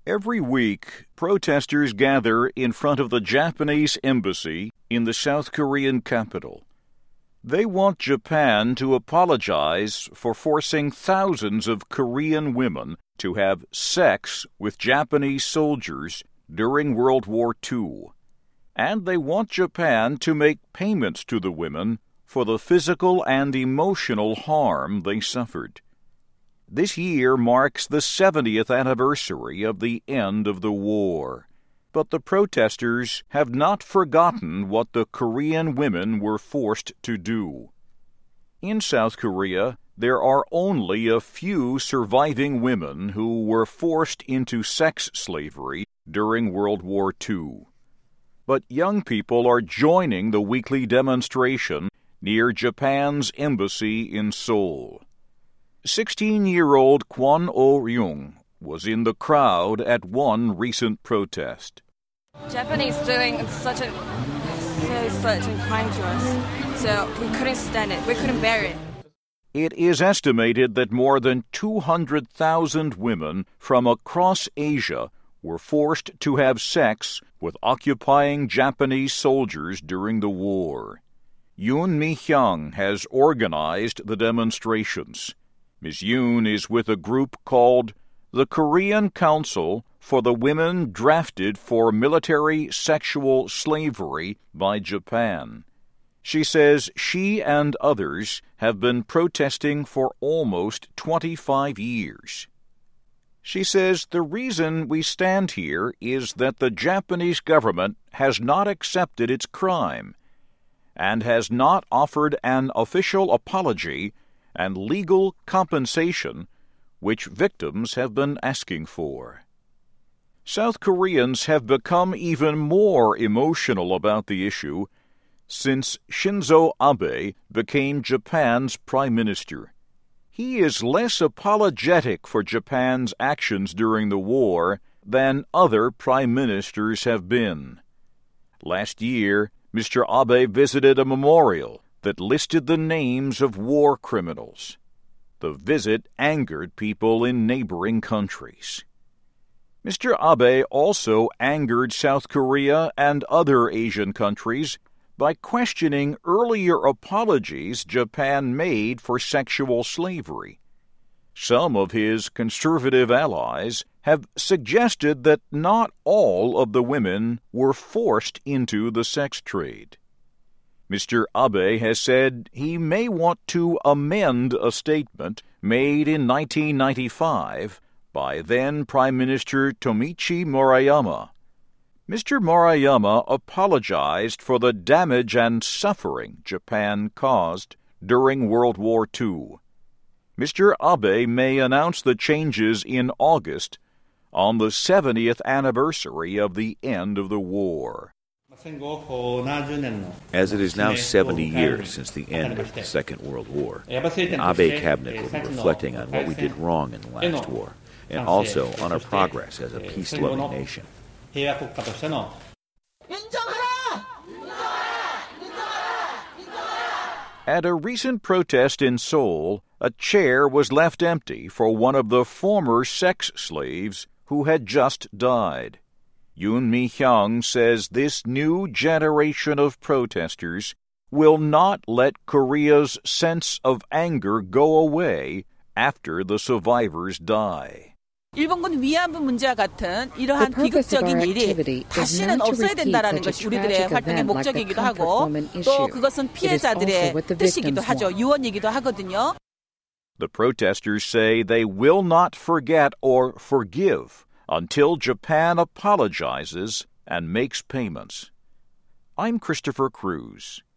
Every week, protesters gather in front of the Japanese embassy in the South Korean capital. They want Japan to apologize for forcing thousands of Korean women to have sex with Japanese soldiers during World War II. And they want Japan to make payments to the women for the physical and emotional harm they suffered. This year marks the 70th anniversary of the end of the war. But the protesters have not forgotten what the Korean women were forced to do. In South Korea, there are only a few surviving women who were forced into sex slavery during World War II. But young people are joining the weekly demonstration near Japan's embassy in Seoul. 16-year-old Kwon Oh-ryung was in the crowd at one recent protest. Japanese doing such a crime to us, so we couldn't stand it. We couldn't bear it. It is estimated that more than 200,000 women from across Asia were forced to have sex with occupying Japanese soldiers during the war. Yoon Mi-hyung has organized the demonstrations. Ms. Yoon is with a group called the Korean Council for the Women Drafted for Military Sexual Slavery by Japan. She says she and others have been protesting for almost 25 years. She says the reason we stand here is that the Japanese government has not accepted its crime and has not offered an official apology and legal compensation which victims have been asking for. South Koreans have become even more emotional about the issue since Shinzo Abe became Japan's prime minister. He is less apologetic for Japan's actions during the war than other prime ministers have been. Last year, Mr. Abe visited a memorial that listed the names of war criminals. The visit angered people in neighboring countries. Mr. Abe also angered South Korea and other Asian countries by questioning earlier apologies Japan made for sexual slavery. Some of his conservative allies have suggested that not all of the women were forced into the sex trade. Mr. Abe has said he may want to amend a statement made in 1995 by then Prime Minister Tomichi Murayama. Mr. Murayama apologized for the damage and suffering Japan caused during World War II. Mr. Abe may announce the changes in August on the 70th anniversary of the end of the war. As it is now 70 years since the end of the Second World War, the Abe cabinet will be reflecting on what we did wrong in the last war, and also on our progress as a peace-loving nation. At a recent protest in Seoul, a chair was left empty for one of the former sex slaves who had just died. Yoon Mi-hyung says this new generation of protesters will not let Korea's sense of anger go away after the survivors die. 일본군 위안부 문제와 같은 이러한 비극적인 일이 다시는 없어야 된다는 것이 우리들의 활동의 목적이기도 하고 또 그것은 피해자들의 뜻이기도 하죠. 유언이기도 하거든요. The protesters say they will not forget or forgive until Japan apologizes and makes payments. I'm Christopher Cruz.